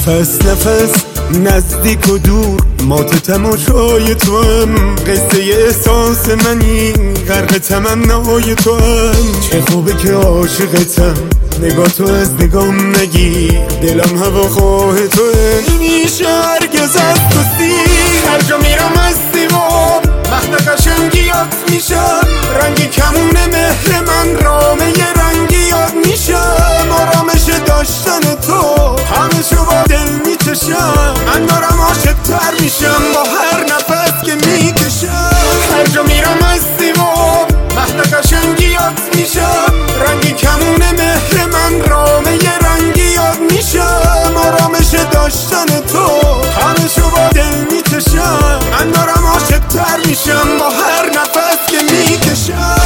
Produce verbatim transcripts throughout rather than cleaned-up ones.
نفس نفس نزدیک و دور ما تو تماشای تو هم، قصه احساس منی غرق تمنای تو هم. چه خوبه که عاشقتم، نگاه تو از نگام نگیر، دلم هواخواه تو نمیشه هرگز از تو سیر. هر جا میرم از دیوار مهد قشنگیات میشم، رنگی کمون مهر من رامه ی رنگی یاد میشم. آرامش داشتن تو همه شو با دل میچشم، من دارم عاشق تر میشم با هر نفس که میکشم. هر جا میرم از دیوار مهد قشنگیات میشم، رنگی کمون مهر من رامه ی رنگی یاد میشم. آرامش داشتن تو همه شو با دل میچشم، من دارم عاشق تر میشم با هر نفس که میکشم.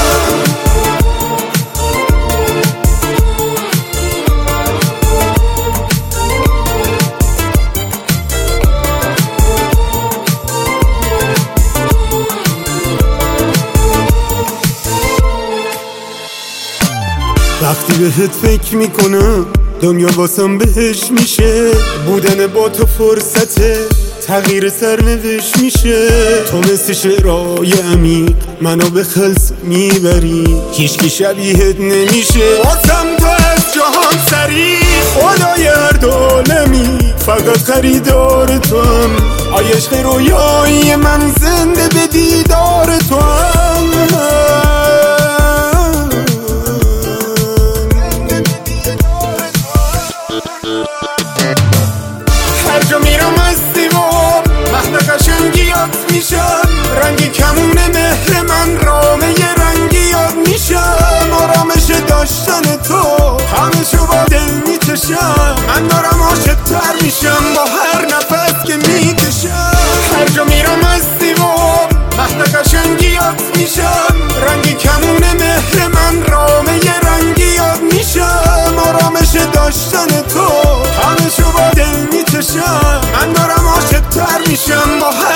وقتی بهت فکر میکنم دنیا واسم بهش میشه، بودن با تو فرصته تغییر سرنوشت میشه. تو مثل شعرهای عمیق منو به خلص میبری، هیچکی شبیهت نمیشه. واسم تو از جهان سری خدای هر دولمی، فقط خریدار تو هم. آی عشق رویایی من زنده به دیدار تو هم. هر جا میرم از دیوار مهد قشنگیات میشم، رنگی کمون مهر من رامه ی رنگی یاد میشم. آرامش داشتن تو همه شو با دل میچشم، من دارم عاشق تر میشم با هر نفس که میکشم. هر جا میرم از دیوار مهد قشنگیات میشم، رنگی کمون مهر من رامه ی رنگی یاد میشم. آرامش داشتن تو همه شو با دل میچشم، من دارم عاشق تر میشم با هر